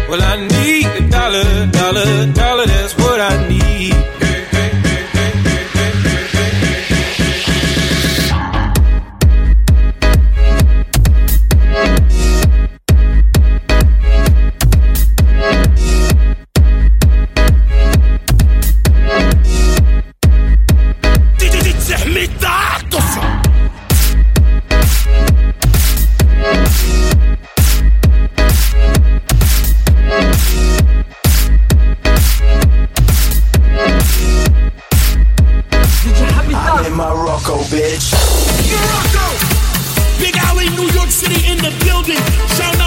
Well, I need a dollar, dollar, dollar, that's what I need. Bitch. Morocco! Big Alley, New York City in the building. Shout